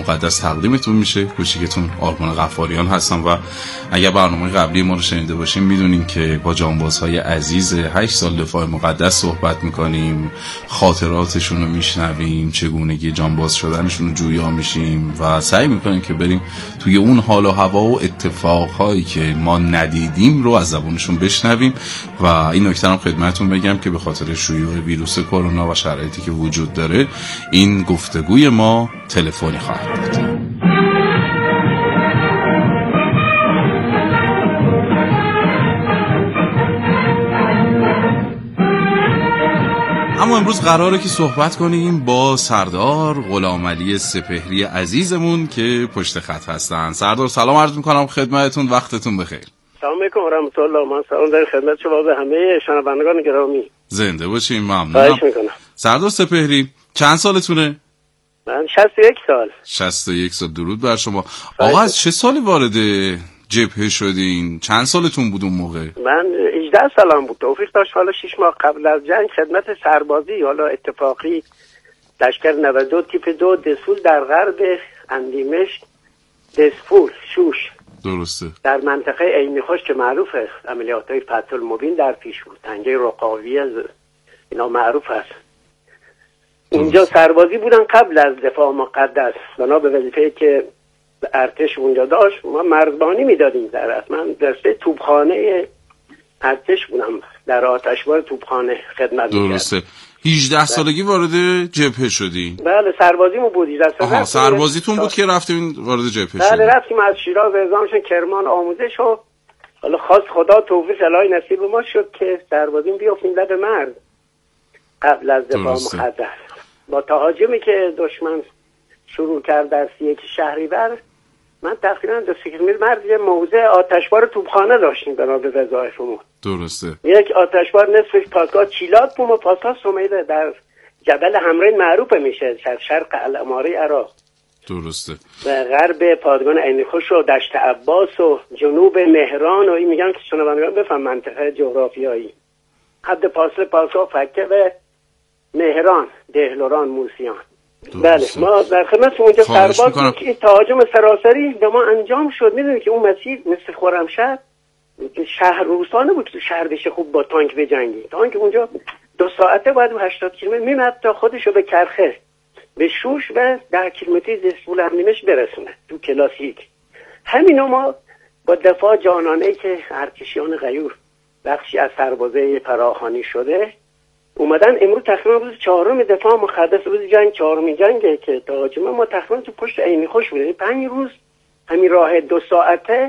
مقدس تقدیمتون میشه. کوچیکتون آرمان غفاریان هستم و اگر برنامه قبلی ما رو شنیده باشیم میدونیم که با جانبازهای عزیز 8 سال دفاع مقدس صحبت میکنیم، خاطراتشون رو میشنویم، چگونگی جانباز شدنشون رو جویا میشیم و سعی میکنیم که بریم توی اون حال و هوا و اتفاقهایی که ما ندیدیم رو از زبانشون بشنویم. و این نکته هم خدمتتون بگم که به خاطر شیوع ویروس کرونا و شرایطی که وجود داره این گفتگوی ما تلفنی خواهد بود. اما امروز قراره که صحبت کنیم با سردار غلامعلی سپهری عزیزمون که پشت خط هستن. سردار سلام عرض میکنم خدمتتون، وقتتون بخیر. سلام علیکم و رحمت الله. من سلام در خدمت شما به همه شنوندگان گرامی. زنده باشین. ممنونم. خواهش میکنم. سردار سپهری چند سالتونه؟ من 61 سال. 61 سال. درود بر شما. آقا از چه سالی وارد جبهه شدین؟ چند سالتون بود اون موقع؟ من 18 سالم بود. توفیق داشت حالا 6 ماه قبل از جنگ خدمت سربازی حالا اتفاقی لشکر 92 تیپ 2 دسفول در غرب اندیمشق، دسفول شوش درسته در منطقه عینیخوش که معروفه عملیات‌های فتح المبین در پیش بود، تنگه رقاوی اینا معروف است. اینجا سربازی بودن قبل از دفاع مقدس، بنا به وظیفه‌ای که ارتش اونجا داشت ما مرزبانی میدادیم. در من دسته توپخانه ارتش بودم، در آتشبار توپخانه خدمت می‌کردم. درسته. 18 سالگی وارد جبهه شدی؟ بله سربازیمون بود 18 سالگی. آها سربازیتون بود که رفتیم وارد جبهه شدی؟ بله رفتیم از شیراز اعزامشون کرمان آموزش و حالا خواست خدا توفیق الهی نصیب ما شد که سربازیم بیافتیم لب مرز قبل از دفاع مقدس. با تهاجمی که دشمن شروع کرد در 31 شهریور من تقریبا 2 کیلومتر مرز یه موضع آتشبار توپخانه داشتیم بنا به وظایفمون. درسته. یک آتشبار نصفش پاسگاه چیلات بود و پاسگاه سمیده در جبل حمرین معروف میشه شرق الاماره عراق. درسته. و غرب پادگان عینیخوش و دشت عباس و جنوب مهران و این میگن که شنوندگان بفهم منطقه جغرافیایی. حد فاصله پاسگاه فکه و مهران، دهلوران، موسیان. بله ما در خدمت اونجا سرباز که تهاجم سراسری به ما انجام شد. میدونید که اون مسیر مثل خرمشهر شهر روستانه بود که شهر بشه خوب با تانک بجنگی. تانک اونجا 2 ساعته باید 80 کیلومتر میمد تا خودشو به کرخه به شوش و 10 کیلومتری دسفول اندیمشق برسونه تو کلاسیک. همینو ما با دفاع جانانه که ارتشیان غیور بخشی از سربازه فراخوانی شده اومدن امروز تقریبا روز 4 دفاع مقدس، روز جنگ 4 جنگه که تهاجم ما تقریبا تو پشت عینیخوش بوده. 5 روز همین راه 2 ساعته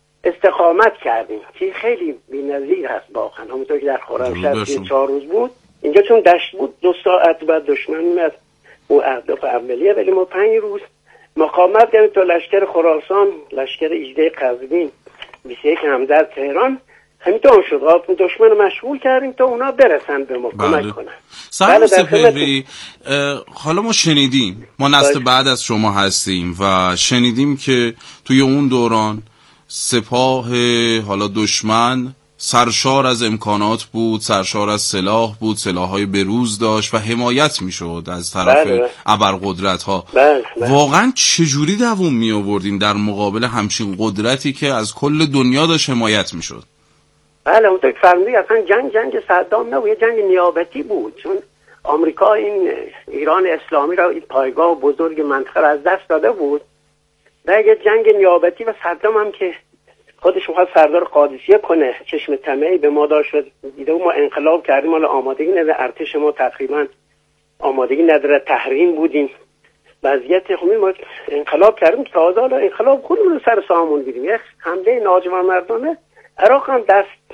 استقامت کردیم که خیلی بی‌نظیر هست واقعا. همونطور که در خرمشهر 4 روز بود، اینجا چون دشت بود 2 ساعت بعد دشمن میاد او اهداف اولیه، ولی ما 5 روز مقاومت کردیم تا لشکر خراسان، لشکر ایجده قزوین، 21 همدرد تهران همینطور شد. دشمن رو مشغول کردیم تا اونا برسن به ما کمک کنن. سردار سپهری حالا ما شنیدیم، ما نسل بعد از شما هستیم و شنیدیم که توی اون دوران سپاه حالا دشمن سرشار از امکانات بود، سرشار از سلاح بود، سلاح‌های بروز داشت و حمایت میشد از طرف ابرقدرت‌ها. واقعا چجوری دووم می آوردین در مقابل همچین قدرتی که از کل دنیا داشت حمایت میشد؟ بله اونطور که فرمودی اصلا جنگ صدام نبود، یه جنگ نیابتی بود، چون آمریکا این ایران اسلامی را این پایگاه بزرگ منطقه را از دست داده بود و یه جنگ نیابتی و صدام هم که خودش میخواد سردار قادسیه کنه، چشم طمعی به ما داشت و دیده ما انقلاب کردیم، حالا آمادگی نداره، ارتش ما تقریبا آمادگی نداره، تحریم بودیم، وضعیت خوبی ما انقلاب کردیم، تازه حالا انقلاب خودمون رو سر سامون بیدیم. یک حمله ناجوانمردانه عراق هم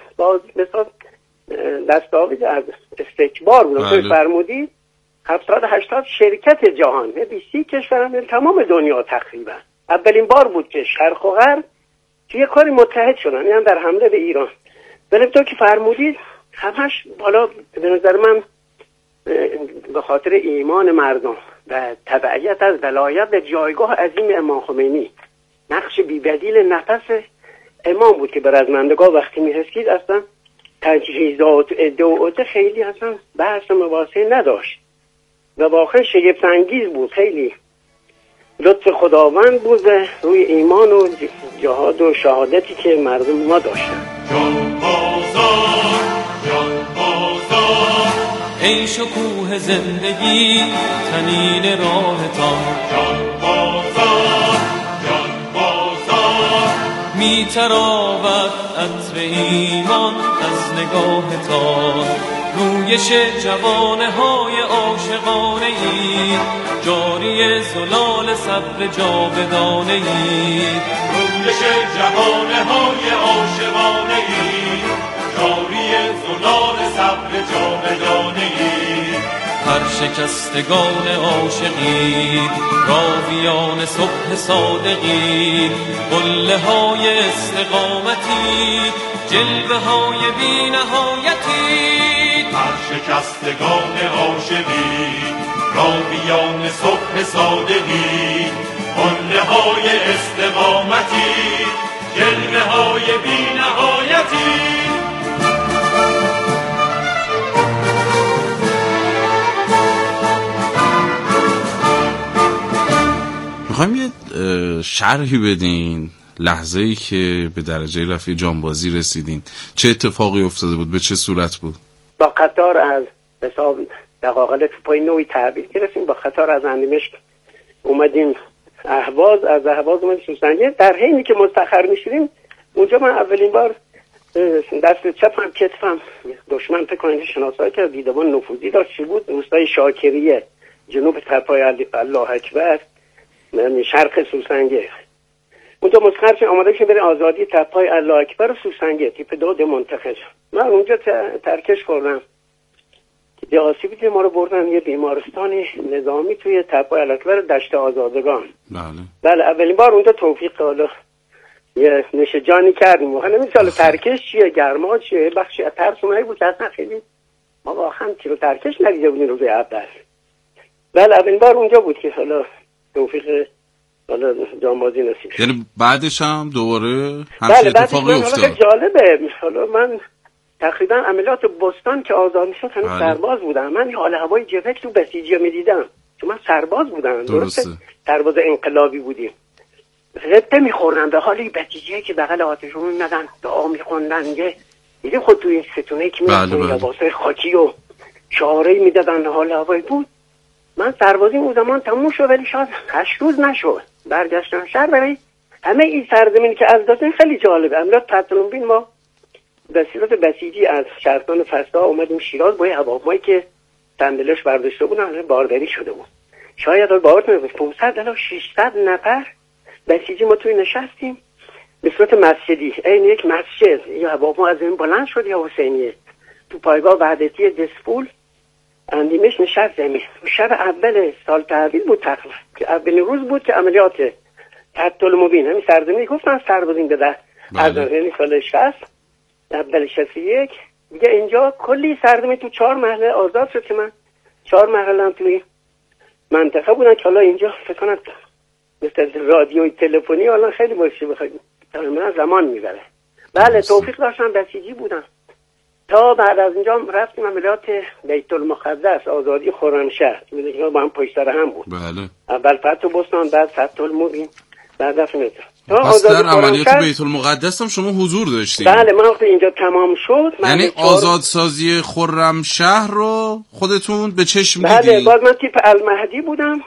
دستاویز از استکبار بود. توی فرمودی 70-80 شرکت جهان 20 کشور هم تمام دنیا تقریبا اولین بار بود که شرق و غرب توی کاری متحد شدن، یعنی در حمله به ایران. ولی تو که فرمودید همش بالا به نظر من به خاطر ایمان مردم و تبعیت از ولایت و جایگاه عظیم امام خمینی، نقش بی‌بدیل نفس امام بود که بر رزمندگاه وقتی می‌رسید اصلا تجهیزات ادعاءات خیلی اصلا بحث مباحثه نداشت و واقعا شگفت انگیز بود. خیلی لطف خداوند بود روی ایمان و جهاد و شهادتی که مردم ما داشتن. جان بازار ای شکوه زندگی تنین راهتان، جان بازار می تراود عطر ایمان از نگاهتان، رویش جوانه های عاشقانه ای جاری زلال صبر جاودانه ای، رویش جوانه های عاشقانه ای جاری زلال صبر جاودانه ای، هر شکستگان عاشقی راویان صبح صادقی، قله های استقامتی جلوه های بی نهایتی، هر شکستگان عاشقی راویان صبح صادقی، قله های استقامتی جلوه های بی نهایتی. میخوایم یه شرحی بدین لحظه‌ای که به درجه رفیع جانبازی رسیدین، چه اتفاقی افتاده بود، به چه صورت بود؟ با قطار از حساب دقاقل پای نوعی تعبیر گرفتیم، با قطار از اندیمشق اومدیم اهواز، از اهواز اومدیم سوسنگه. در حینی که مستخر میشدیم اونجا من اولین بار دست چپم کتفم دشمن فکر کنید شناسایی که دیدبان نفوذی داشت چی بود، روستای شاکریه جنوب تپای الله اکبر شرق سوسنگه، اونجا مسخر شدیم آماده که بره آزادی تپای الله اکبر و سوسنگه تیپ 2 منتخب. من اونجا ترکش خوردم که آسیبی ما رو بردن یه بیمارستان نظامی توی تپای الله اکبر دشت آزادگان. بله اولین بار اونجا توفیق حالا یه نشه جانی کردیم. واقعا نمی‌شه ترکش چیه، گرما چیه، بخشی از ترس اونایی بود که اصلا خیلی ما واقعا تیرو ترکش ندیده بودیم روز اول. بله اولین بار اونجا بود که حالا توفیق حالا جانبازی نصیب شد. یعنی بعدش هم دوباره همچین اتفاقی افتاد؟ جالبه. حالا من تقریبا عملیات بستان که آزاد میشد هنوز سرباز بودم. من حال هوای جبهه تو بسیجی میدیدم چون من سرباز بودم. درسته سرباز انقلابی بودیم. رته میخوردن به حالی بسیجی که بغل آتشون میمدن دعا میخوندن. دیدیم خود توی این ستونه که میرسون لباسای خاکی و شعاره میدادن. حال هوایی بود. من سربازیم اون زمان تموم شد ولی شاید 8 روز نشد. برگشتم شهر برای همه این سرزمینی که از دادن خیلی جالبه. امروز پترونبین ما به صورت بسیجی از شهرستان فستا اومدیم شیراز با هواپیمایی که تندلش برداشته بودن بارداری شده بود. شاید باورتون نمیشه 500 الی 600 نفر بسیجی ما توی نشستیم به صورت مسجدی. این یک مسجد یا هواپیما از این بلند شد یا حسینیه تو پایگاه وحدتی دسپول اندیمش نشست زمین. شب اول سال تحویل بود تقریبا که اولین روز بود که عملیات تحت المبین همین سرزمینی گفتن سربازین بده از یعنی سال 60 اول 61 دیگه اینجا کلی سرزمین تو 4 محله آزاد شد که من 4 محله هم توی منطقه بودن که حالا اینجا فکر کنم مثل رادیوی تلفنی الان خیلی باشه بخواید من زمان میبره. بله توفیق داشتم بسیجی بودم تا بعد از اینجا رفتیم عملیات بیت المقدس آزادی خرمشهر میدونید با هم پشت سر هم بود. بله اول فتح بستان بعد فتح المبین بعد رفتیم پس در عملیات بیت المقدس هم شما حضور داشتید؟ بله من وقتی اینجا تمام شد یعنی آزادسازی خرمشهر رو خودتون به چشم دیدید؟ بله باز من تیپ المهدی بودم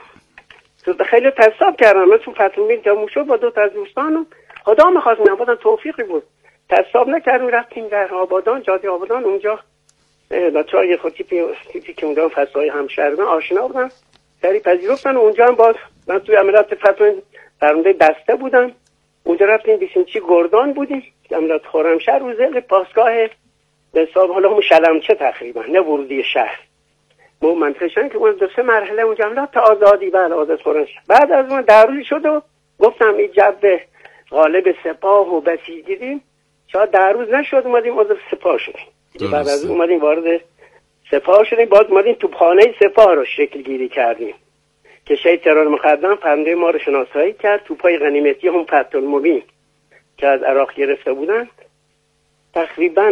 خیلی تصاب کردم. من تو فتح المبین تمام شد با 2 تا از دوستانم خدا می‌خواست من بودم توفیقی بود تصاب نکردیم رفتیم در آبادان جاده آبادان اونجا بچه‌ها یه خود تیپی که اونجا فضای همشهریان آشنا بودن سری پذیرفتن و اونجا هم باز من توی عملیات فتح فرمانده دسته بودم اونجا رفتیم بیسیمچی گردان بودیم عملیات خرمشهر روزه پاسگاه به حساب حالا همون شلمچه تقریبا نه ورودی شهر ما منطقه شدن که اون 2-3 مرحله اونجا عملیات تا آزادی بعد آزاد خرمشهر بعد از اون در روزی شد و گفتم این جبه غالب سپاه و بسیج دیدیم شاید در روز نشد اومدیم عضو سپاه شدیم بعد از اومدیم وارد سپاه شدیم باز اومدیم توپخانه سپاه رو شکل گیری کردیم که شهید ترور مقدم فرمانده ما رو شناسایی کرد توپای غنیمتی هم فتح المبین که از عراق گرفته بودن تقریبا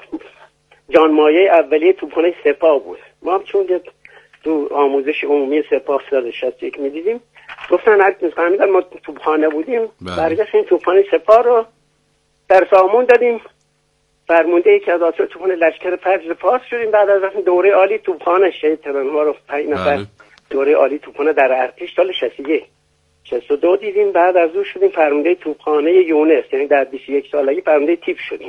جانمایه اولیه توپخانه سپاه بود. ما هم چون تو آموزش عمومی سپاه سال 61 میدیدیم گفتن فهمیدن ما توپخانه بودیم. برگشتیم توپخانه سپاه رو در سامون دادیم. فرمانده یکی از آسر توپخانه لشکر فجر پاس شدیم. بعد از دوره عالی توپخانه شهید ترانه‌ها رو 5 نفر دوره عالی توپخانه در ارتش سال 62 دیدیم. بعد از اون شدیم فرمانده توپخانه یونس، یعنی در 21 سالگی فرمانده تیپ شدیم.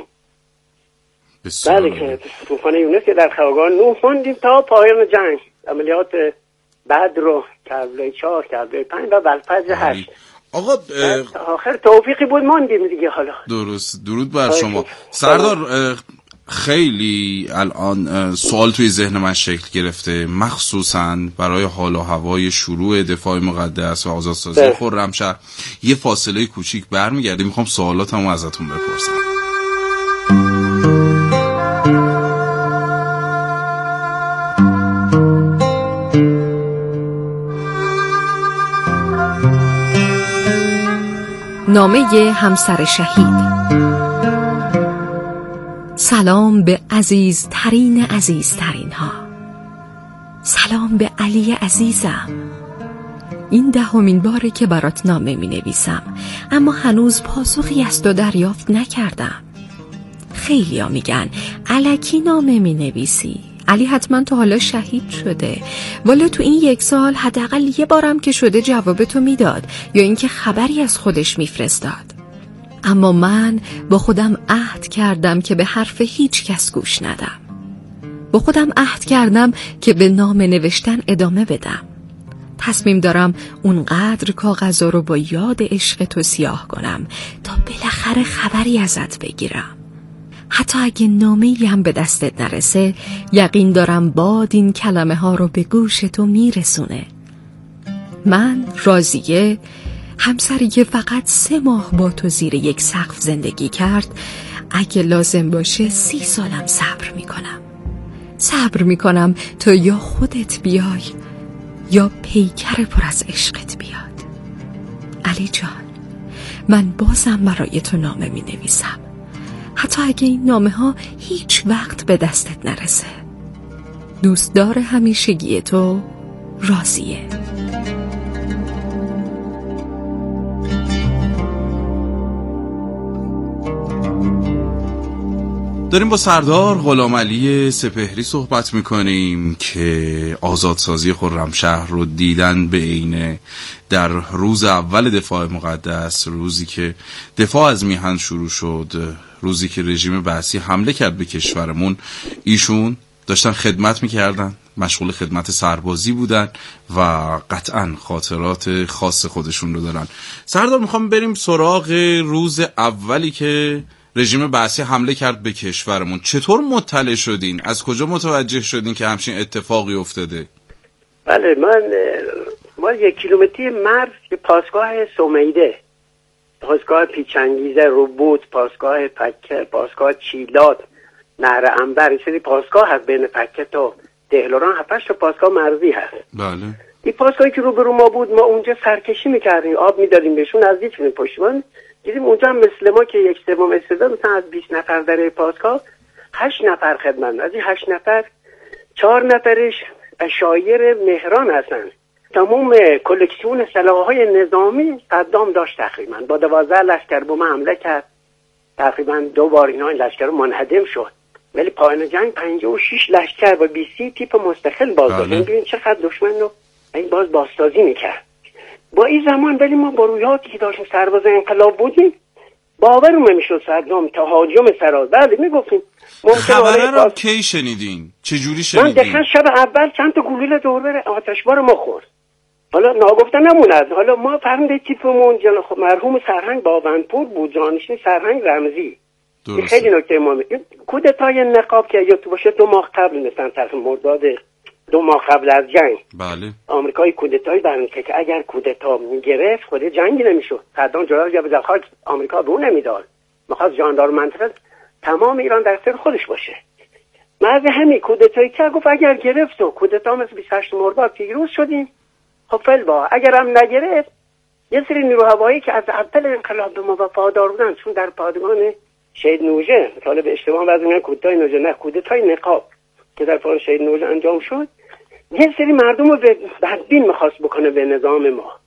بله، توپخانه یونس که در خواگان 9 خوندیم تا پایان جنگ. عملیات بدر رو کربلای 4 کربلای 5 و بلفجر 8. آقا آخر توفیقی بود ماندیم دیگه. حالا درست، درود بر شما سردار. خیلی الان سوال توی ذهن من شکل گرفته، مخصوصا برای حال و هوای شروع دفاع مقدس و آزادسازی خرمشهر. یه فاصله کوچیک برمیگردیم، میخوام سوالاتمو ازتون بپرسم. نامه همسر شهید. سلام به عزیزترین ها. سلام به علی عزیزم. این 10مین باره که برات نامه می نویسم، اما هنوز پاسخی از تو دریافت نکردم. خیلیا میگن الکی نامه می نویسی، علی حتما تو حالا شهید شده. والا تو این 1 سال حداقل یه بارم که شده جواب تو میداد یا اینکه خبری از خودش میفرستاد. اما من با خودم عهد کردم که به حرف هیچ کس گوش ندم. با خودم عهد کردم که به نامه نوشتن ادامه بدم. تصمیم دارم اونقدر کاغذا رو با یاد عشق تو سیاه کنم تا بالاخره خبری ازت بگیرم. حتی اگه نامه‌ای هم به دستت نرسه، یقین دارم باد این کلمه ها رو به گوش تو میرسونه. من راضیه، همسری که فقط 3 ماه با تو زیر یک سقف زندگی کرد، اگه لازم باشه 30 سالم صبر میکنم تا یا خودت بیای یا پیکر پر از عشقت بیاد. علی جان، من بازم برای تو نامه می نویسم، حتی اگه این نامه ها هیچ وقت به دستت نرسه. دوستدار همیشگی تو، راضیه. داریم با سردار غلامعلی سپهری صحبت میکنیم که آزادسازی خرمشهر رو دیدن به عینه در روز اول دفاع مقدس، روزی که دفاع از میهن شروع شد، روزی که رژیم بعثی حمله کرد به کشورمون. ایشون داشتن خدمت میکردن، مشغول خدمت سربازی بودن و قطعاً خاطرات خاص خودشون رو دارن. سردار، میخوام بریم سراغ روز اولی که رژیم بعثی حمله کرد به کشورمون. چطور مطلع شدین؟ از کجا متوجه شدین که همچین اتفاقی افتاده؟ بله، ما 1 کیلومتری مرز که پاسگاه سمیده، پاسگاه پیچنگیزه، روبوت، پاسگاه پکه، پاسگاه چیلات، نهر انبر، این سری پاسگاه هست بین پکه تا دهلوران. 7-8 تا پاسگاه مرزی هست. بله. این پاسگاهی که روبرو ما بود، ما اونجا سرکشی میکردیم، آب میدادیم بهشون، نزدیک شدیم پشتیبان. دیدیم اونجا هم مثل ما که 1/3 استعداد، مثلا از 20 نفر در پاسگاه 8 نفر خدمت. از این 8 نفر 4 نفرش عشایر مهران هستن. تمام کلکسیون سلاح‌های نظامی صدام داشت. تقریبا با 12 لشکر به ما حمله کرد. تقریبا 2 بار اینا این لشکر منهدم شد. ولی پایان جنگ 56 لشکر با 20 تیپ مستقل بازداشت. ببین چقدر دشمن رو این بازسازی میکرد. با این زمان ولی ما با رویاتی که داشتیم سرباز انقلاب بودیم، باورم نمیشد صدام تهاجم سرا. بله میگفتیم خبره رو کی شنیدین؟ چجوری شنیدین؟ من دقیقا شب اول چند تا گلوله دور بره آتشبار ما خورد. حالا ناگفته نموند. حالا ما فرمانده تیپمون مرحوم سرهنگ باوندپور بود، جانشین سرهنگ رمزی. خیلی نکته مهمه. کودتای نقاب که یادت باشه 2 ماه قبل، مثلا طرف مرداد 2 ماه قبل از جنگ، بله، آمریکای کودتایی برمی که اگر کودتا میگرفت خود جنگی نمیشد. صدام جلوی یا به خاک آمریکا رو نمیداد. میخواست جاندار منطقه تمام ایران در اختیار خودش باشه. محض همین کودتایی که گفت اگر گرفت و کودتا مثل 28 مرداد پیروز شدیم، خب فلبا. اگر هم نگرفت، یه سری نیرو هوایی که از اول انقلاب به ما وفادار بودن، چون در پادگان شهید نوجه، طالب اشتباه بعضی میگن کودتای نوجه، نه، کودتای نقاب که در پادگان شهید نوجه انجام شد، یه سری مردم رو بدبین میخواست بکنه به نظام ما،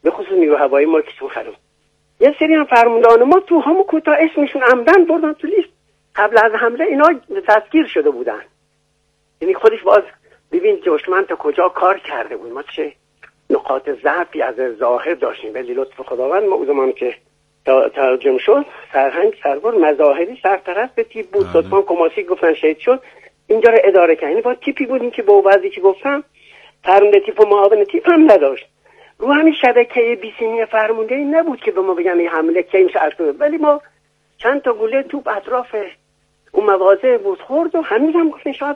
به خصوص نیرو هوایی ما که تو خرم یه سری هم فرماندهان ما تو همون کوتاه اسمشون عمدن بردن تو لیست، قبل از حمله اینا دستگیر شده بودن. یعنی خودش باز ببین دشمن تا کجا کار کرده بود، ما چه نقاط ضعفی از ظاهر داشتیم، ولی لطف خداوند ما اون زمان که ترجمه شد سرهنگ سربار مظاهری سرپرست تیپ بود، سلطان کماسی گفتن شهید شد، اینجا رو اداره کرد. یعنی با تیپی بودیم که با وضعی که گفتم فرمانده تیپ و معاون تیپ هم نداشت. رو همین شبکه بیسیمی فرمانده ای نبود که به ما بگن این حمله کی میشه ارتباط، ولی ما چند تا گوله توپ اطراف اون مواضع بود خورد و هنوز هم گفتن شاید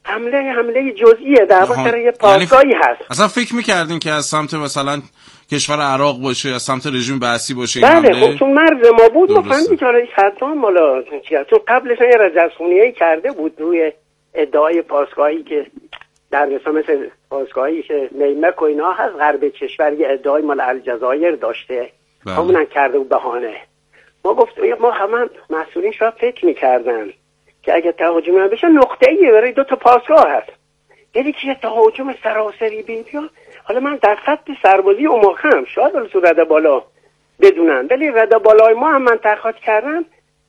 حمله جزئیه در واقع یه پاسگاهی هست. اصلا فکر می‌کردین که از سمت مثلا کشور عراق باشه، از سمت رژیم بعثی باشه؟ بله خب چون مرز ما بود ما فهمیدیم که حالا صدام مالا چون قبلش یه رجزخونیه‌ای کرده بود روی ادعای پاسگاهی که در مثل پاسگاهی که نیمک و اینا هست غرب کشور، یه ادعای مال الجزایر داشته، همونن کرده بود بهانه. ما گفتیم ما همه مسئولین شاید فکر می‌کردن که اگه تهاجم بشه نقطه‌ایه برای دو تا پاسگاه هست، یعنی که تهاجم سراسری بیا. حالا من در خط سربازی اماخم شاید ولی تو رده بالا بدونن، ولی رده بالای ما هم من تحقیقات کردم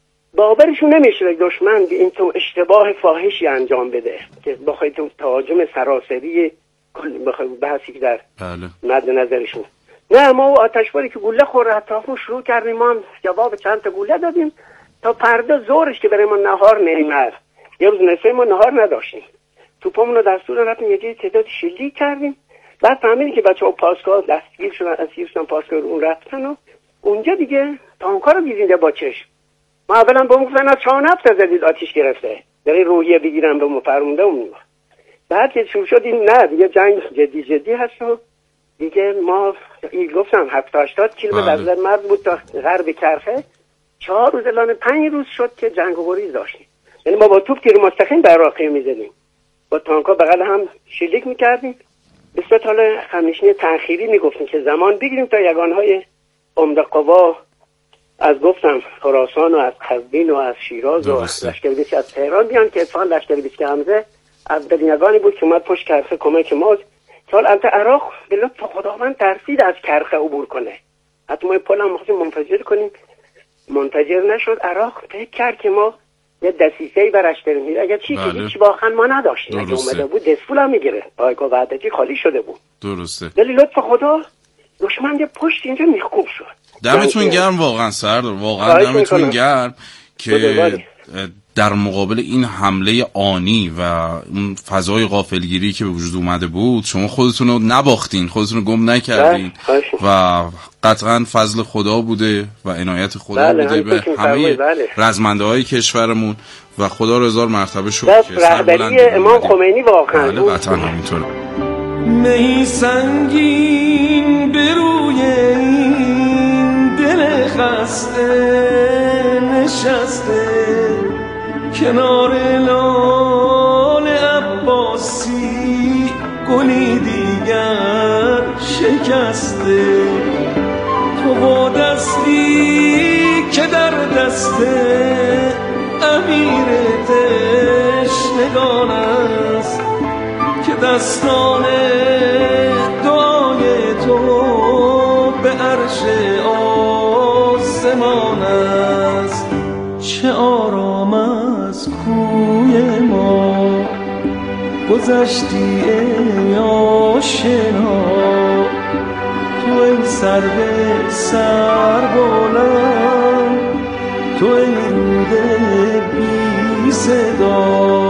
باورشون نمیشه دشمن به این تو اشتباه فاحشی انجام بده که بخواید تو تهاجم سراسری بخواید بحثی که در مد نظرشون. نه ما آتشباری که گوله خورد اطرافمون شروع کردیم، ما هم جواب چند تا گوله دادیم تا پرده زورش که برای ما نهار نمیاد. یه روز نصفه ما نهار نداشتیم، توپمون رو دستور رفتیم یه تعداد شلیک کردیم، بعد فهمیدیم که بچه‌ها پاسگاه دستگیر شدن، اسیر شدن، پاسگاه اون رفتن و اونجا دیگه تانکا رو دیدیم با چشم. ما اولا با گفتن چا نفت زدید آتش گرفته برای روحیه بگیرن به مفرمونده اون. بعد که شروع شد این نه دیگه جنگ جدی هست و دیگه ما این گفتم 70-80 کیلومتر از مرز بود تا غرب کرخه، 4 روز الان 5 روز شد که جنگ و گریز داشتیم. یعنی ما با توپ تیر مستقیم بر راقه می‌زدیم، با تانکا بغل هم شلیک می‌کردیم. به صورت حال خمنشینی تأخیری میگفتیم که زمان بگیریم تا یگانهای عمده قوا از گفتم خراسان و از قزوین و از شیراز و لشکربیسی از تهران بیان که اتفاقا لشکربیسی حمزه اولین یگانی بود که اومد پشت کرخه کمک ما. سال البته عراق به لطف خداوند ترسید از کرخه عبور کنه، حتی ما پل هم خواستیم منفجر کنیم منفجر نشد. عراق فکر کرد که ما یه دسیسه‌ای برش داریم، اگر چی که هیچ واقعا ما نداشتیم. اگه اومده بود دسپول هم میگیره، پایگاه وحدتی خالی شده بود. درسته. ولی لطف خدا دشمن یه پشت اینجا میخکوب شد. دمتون گرم واقعا سردار، واقعا دمتون گرم که در مقابل این حمله آنی و اون فضای غافلگیری که به وجود اومده بود شما خودتون رو نباختین، خودتون رو گم نکردین و قطعا فضل خدا بوده و عنایت خدا بوده به همه رزمنده های کشورمون و خدا رو هزار مرتبه شکر که رهبری امام خمینی واقعا بله قطعا همینطوره. می سنگین به روی این دل خسته نشسته کنار لال عباسی گلی دیگر شکسته، تو با دستی که در دست امیر تشنگان است که دستان دعای تو به عرش آسمان است. چه آرام از کوی ما گذشتی ای آشنا، تو ای سر به سر بلند، تو ای رود بی صدا.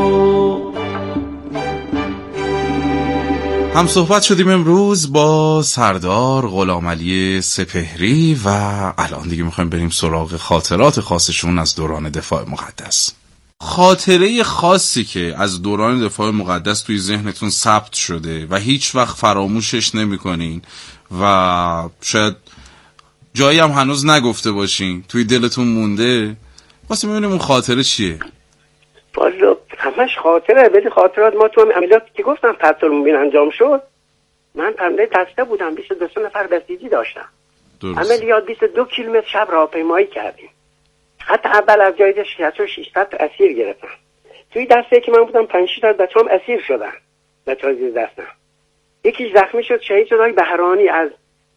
هم صحبت شدیم امروز با سردار غلامعلی سپهری و الان دیگه میخوایم بریم سراغ خاطرات خاصشون از دوران دفاع مقدس. خاطره خاصی که از دوران دفاع مقدس توی ذهنتون ثبت شده و هیچ وقت فراموشش نمی‌کنین و شاید جایی هم هنوز نگفته باشین توی دلتون مونده، واسه می‌بینیم اون خاطره چیه؟ والا همش خاطره، ولی خاطرات ما تو عملیات که گفتم فتح المبین انجام شد، من پرنده تسته بودم، 22 نفر بسیجی داشتم. عملیات 22 کیلومتر شب راهپیمایی کردیم، حتی اول از جای 600 اسیر گرفتم. توی دسته که من بودم 5-6 تا بچه‌ام اسیر شدن، بچه‌ها زیر دستم. یکی زخمی شد شهید شد، آقای بهرانی از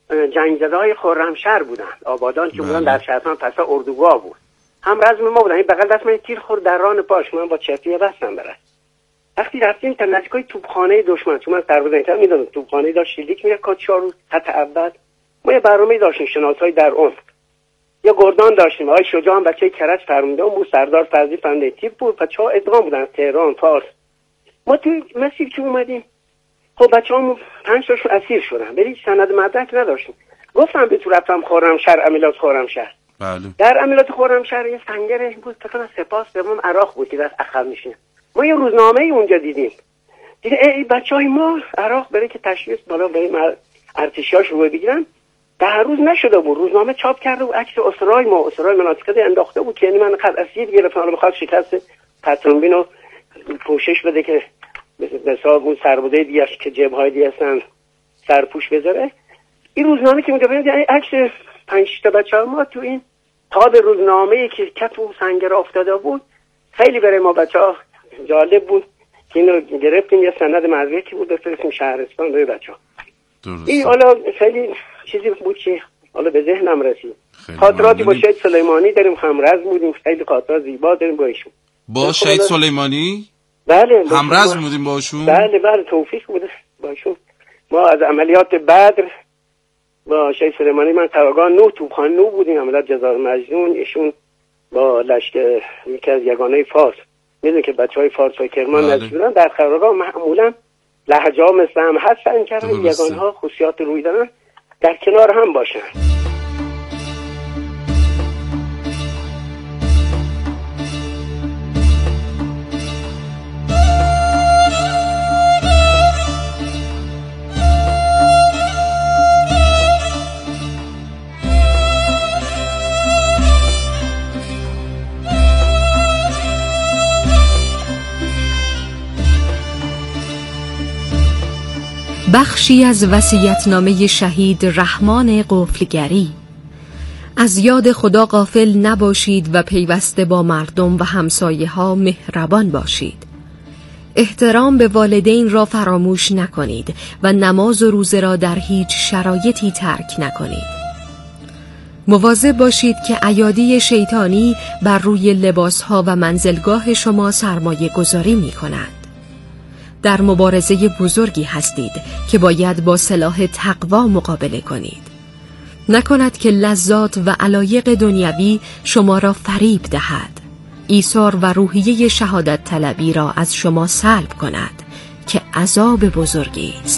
جنگزده‌های خرمشهر بودن، آبادان که بودن در شهرستان پسا اردوگاه بود. هم رزم ما بودن. این بغل دست من تیر خورد در ران پاش، من با چرتیه بستم برای. وقتی رفتیم تا نزدیکای توپخانه دشمن، چون من سرباز نیستم میدونم توپخانه داشت شلیک می‌کرد کات 4 روز خط اول. ما یه برنامه‌ای داشتیم شناسایی در اون. یا گردان داشتیم، آقای شجاع بچه کرج فرمانده بود، سردار فضلی فرمانده تیپ بود، بچه‌ها ادغام بودن تهران فارس. ما تو مسیر که اومدیم خب بچه‌هامون 5 تاشون اسیر شدن، ولی سند مدرک نداشتیم. گفتم به تو رفتم خرمشهر، عملیات خرمشهر. بله. در عملیات خرمشهر یه سنگر بود فکر کنم سپاس سوم عراق بود که دست عقب میشینه. ما یه روزنامه‌ای اونجا دیدیم ای بچهای ما عراق بره که تشخیص بالا به ارتشیاش رو بگیرن. در روز نشده بود، روزنامه چاپ کرده بود عکس اسرای ما، اسرای مناطق انداخته بود که یعنی من خط اسیر گرفتم، حالا بخواد شکست پترونبین رو پوشش بده که به حساب اون سربازای دیگه که جبهه‌های دیگه هستن سرپوش بذاره. این روزنامه که اونجا ببینید عکس 5 تا بچه‌ها ما تو این تاب روزنامه‌ای که کف اون سنگر افتاده بود خیلی برای ما بچه‌ها جالب بود که اینو گرفتیم، یه سند مدرکی بود بفرستیم شهرستان برای بچه‌ها. این حالا خیلی چیزی بود که حالا به ذهنم رسید. خاطراتی با شهید سلیمانی داریم، همرز بودیم، خیلی خاطرات زیبا داریم با ایشون. با شهید سلیمانی؟ بله همرز بودیم باشون؟ بله توفیق بوده باشون. ما از عملیات بدر با شهید سلیمانی من قراگاه 9 توپخانه 9 بودیم، عملیات جزایر مجنون. ایشون با لشکر یکی از یگانه فارس، میدونی که بچهای فارس و کرمان نزدیک بودن، در قراگاه معمولا لهجه‌ها مثل هم هستن که یگانه‌ها خصوصیات روی دارن در کنار هم باشن. بخشی از وصیت‌نامه شهید رحمان قفلگری. از یاد خدا غافل نباشید و پیوسته با مردم و همسایه ها مهربان باشید. احترام به والدین را فراموش نکنید و نماز و روزه را در هیچ شرایطی ترک نکنید. مواظب باشید که ایادی شیطانی بر روی لباسها و منزلگاه شما سرمایه گذاری می کند. در مبارزه بزرگی هستید که باید با سلاح تقوا مقابله کنید. نکند که لذات و علایق دنیوی شما را فریب دهد، ایثار و روحیه شهادت طلبی را از شما سلب کند که عذاب بزرگی است.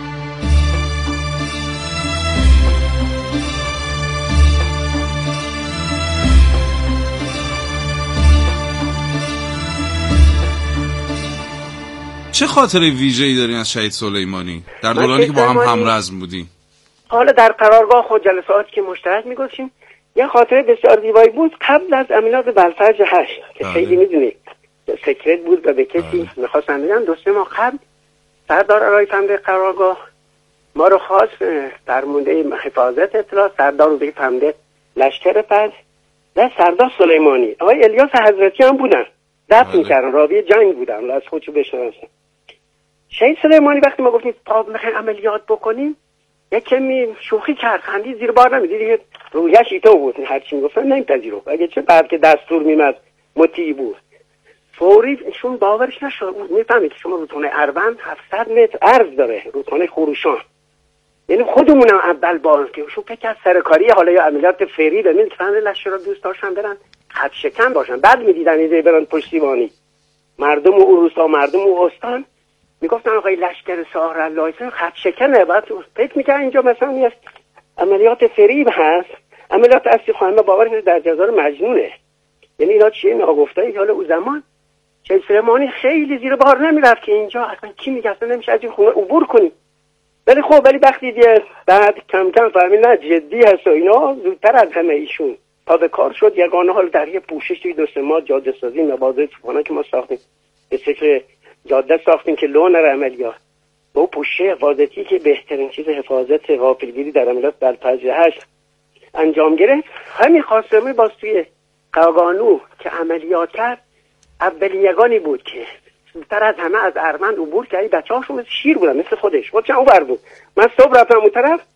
چه خاطره ویژه‌ای دارین از شهید سلیمانی در دورانی که با هم همرزم بودین؟ حالا در قرارگاه خود جلساتی که مشترک می‌گذاشتیم یه خاطره بسیار زیبایی بود قبل از عملیات بلفرج 8 که خیلی می‌دونید سکرت بود و به کسی می‌خواستن بگن. 2-3 ماه قبل سردار آرای فهمده قرارگاه ما رو خواست در مونده حفاظت اطلاع، سردار رو فهمده لشکر پس و سردار سلیمانی آقای الیاس حضرتی هم بودن، دفن می‌کردن، راوی جنگ بودن، از خودشو بشناسن. شهید سلیمانی وقتی ما گفتیم پا می‌خوایم عملیات بکنیم یک کمی شوخی کرد، خندید، زیر بار نمی‌دید، رویش ایتو بود، هر چی میگفتن نمیپذیرو، اگه چه بعد که دستور میمد مطیع بود. فوری ایشون باورش نشد، میفهمید که شما رودخانه اروند 700 متر عرض داره، رودخانه خروشان، یعنی خودمونم اول باز که ایشون فکر از سرکاری حالا یا عملیات فری ببینید که فهمیدن لشکر را دوست داشتن برن خط شکن باشن، بعد میدیدن ایده برن پشتیبانی مردم و روستا، مردم و استان میگفتن آقای لشکر ساهر اللهیسن خط شکنه، بعد فکر میکنن اینجا مثلا یه عملیات فریب هست، عملیات اصلی خانمه باور در جزایر مجنونه، یعنی اینا چیه ناگفتایی که حالا اون زمان شهید سلیمانی خیلی زیر بار نمیرفت که اینجا اصلا کی میگه اصلا نمیشه از این خونه عبور کنیم. ولی خب وقتی دیگه بعد کم کم فهمید نه جدی هست و اینا، زودتر از همه ایشون تا به کار شد. یگانه حال در یه پوشش توی 2-3 ماه جاده سازی مبادره توپخانه که ما ساختیم، به شکل جاده ساختیم که لو نره عملیات، با پوشش حفاظتی که بهترین چیز حفاظت غافلگیری در عملیات بلفرج 8 انجام گرفت. همین خاصمی باز توی قاقانو که عملیات کرد اولین یگانی بود که زودتر از همه از اروند عبور کرد. بچه‌هاشون مثل شیر بودن، مثل خودش، خودش اون ور بود. من صبح رفتم اون طرف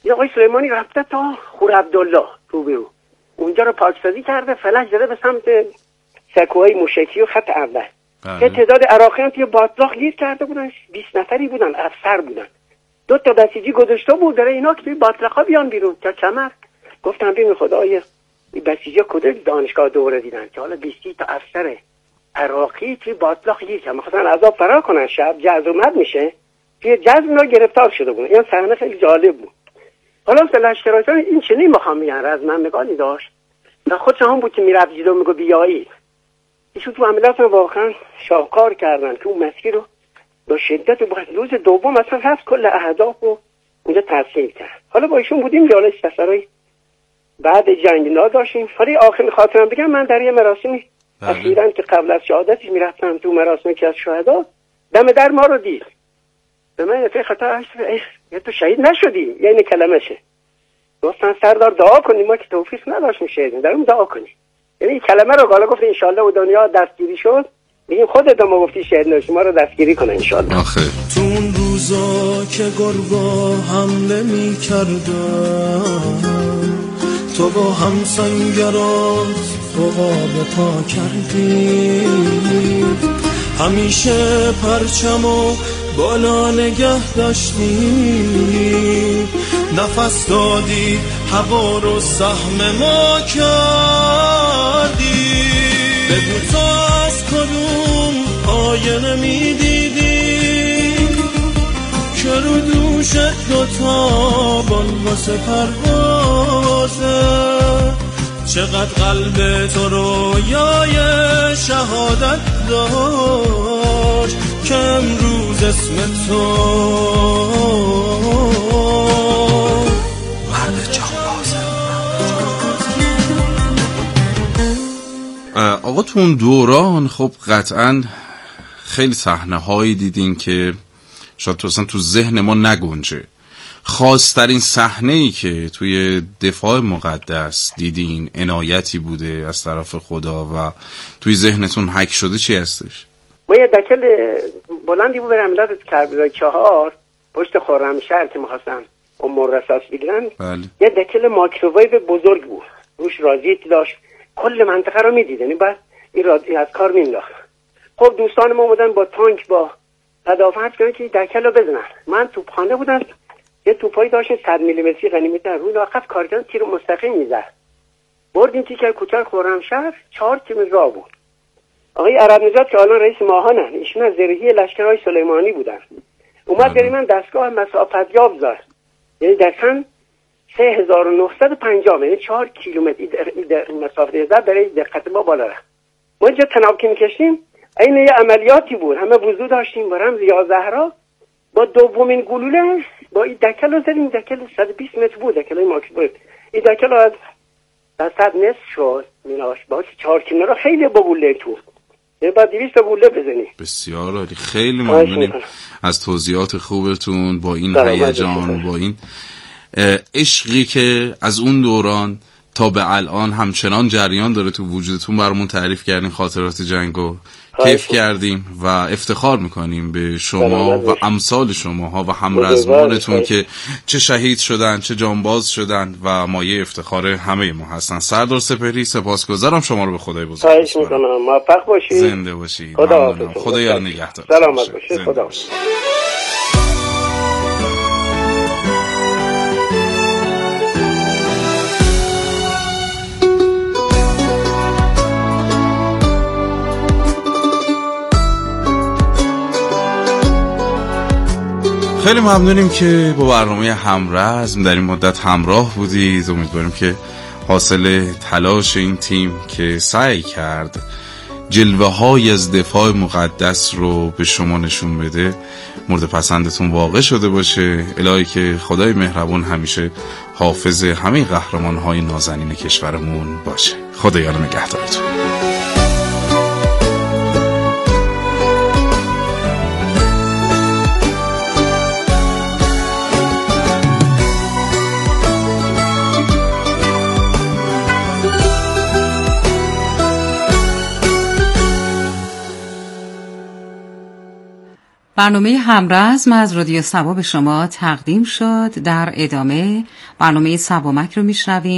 یه آقای سلیمانی رفته تا خور عبدالله روبرو، اونجا رو پاکسازی کرده، فلج زده به سمت سکوهای موشکی و خط اول. یه تعداد عراقیان توی باطلاق گیر کرده بودن، 20 نفری بودن، افسر بودن. 2 تا بسیجی گذاشته بود داره اینا که توی باطلاقا بیان بیرون تا کمر. گفتم ببین خدایا این بسیجی کدوم دانشگاه دوره دیدن که حالا 20 تا افسر عراقی توی باطلاق گیر کردن، می‌خواستن عذاب فرار کنن، شب جذب اومد میشه، توی جذب اینا گرفتار شده بودن. این صحنه خیلی جالب بود. حالا لشکرایان این چنین میخوام میگن رزمندگانی داشت و خودش هم بود که میرفت جلو میگو بیایید. ایشون تو عملیات واقعا شاهکار کردن که اون مسیر رو با شدت و با روز دوم اصلا هست کل اهداف رو اونجا تحصیل کرد. حالا با ایشون بودیم جالش سفرهای بعد جنگ نا داشتیم. حالا آخرین خاطرم بگم، من در یه مراسمی اخیراً که قبل از شهادتش میرفتم تو مراسمی که از شهدا دم در ما رو دید. به من یه خطا یه تو شهید نشدی، یعنی کلمشه. گفتن سردار دعا کنیم، ما که توفیق نداشتیم شهیدیم، داریم دعا کنیم. یعنی کلمه رو حالا گفت ان شاء الله و دنیا دستگیری شد، میگیم خودت ما گفتی شهید نشی، ما رو دستگیری کنه ان شاء الله. آخه تو اون روزا که گربا حمله می‌کردن، تو با همسنگرات عقاب پا کردی، همیشه پرچمو بالا نگه داشتی، نفس دادی هوا رو سهم ما کردی. بگو تو از کدوم آینه میدیدی که رو دوشت 2 تا بال واسه پروازه، چقدر قلب تو رویای شهادت داشت که امروز اسم تو مرد جانبازه. آقا تو اون دوران خب قطعا خیلی صحنه هایی دیدین که شاید تو اصلا تو ذهن ما نگنجه. خاص‌ترین صحنه‌ای که توی دفاع مقدس دیدین عنایتی بوده از طرف خدا و توی ذهنتون حک شده چی هستش؟ ما یه دکل بلندی بود برای عملیات کربلای 4 پشت خرمشهر که می‌خواستن اون رصاص بگیرن. بله. یه دکل مایکروویو بزرگ بود، روش رادیت داشت، کل منطقه رو می‌دید، یعنی بعد این رادیت از کار می‌انداخت. خب دوستان ما بودن با تانک با تدافعات کردن که دکل رو بزنن. من توپخانه بودم، یه توپایی داشتن 100 میلیمتری غنیمت روی ناقص کارگردان تیر مستقیم میزد. بردیم تیکر کوچه خرمشهر 4 کیلومتر راه بود. آقای عرب نژاد که الان رئیس ماهانن، ایشون از زرهی لشکرهای سلیمانی بودن، اومد برای من دستگاه مسافت یاب زد، یعنی دقیقاً 3950 یعنی 4 کیلومتر مسافت زد برای دقت ما بالا رفت. ما اینجا تناب که میکشیم این یه عملیاتی بود، همه وضو داشتیم با رمز یا زهرا، با دومین گلوله با این دکل رو زدیم. دکل 120 متر بود، دکل ماکس بود. این دکل از 100 نصف شد، میناش با 4 کیلومتر رو خیلی با گلوله تو بعد 200 گلوله بزنی. بسیار عالی، خیلی ممنونیم از توضیحات خوبتون با این هیجان، با این عشقی که از اون دوران تا به الان همچنان جریان داره تو وجودتون برامون تعریف کردین. خاطرات جنگو کیف کردیم و افتخار میکنیم به شما و امثال شماها و همرزمانتون که چه شهید شدن چه جانباز شدن و مایه افتخار همه ما هستن. سردار سپهری سپاسگزارم، شما رو به خدای بزرگ خواهش میکنم. موفق باشید، زنده باشید. خدا یار نگهدار. سلامت باشید. خدا. خیلی ممنونیم که با برنامه همرزم در این مدت همراه بودید. امیدواریم که حاصل تلاش این تیم که سعی کرد جلوه های از دفاع مقدس رو به شما نشون بده مورد پسندتون واقع شده باشه. الهی که خدای مهربون همیشه حافظ همه قهرمان های نازنین کشورمون باشه. خدایا نگهدارتون. برنامه همرزم از رادیو سبا به شما تقدیم شد. در ادامه برنامه سبامک رو میشنویم.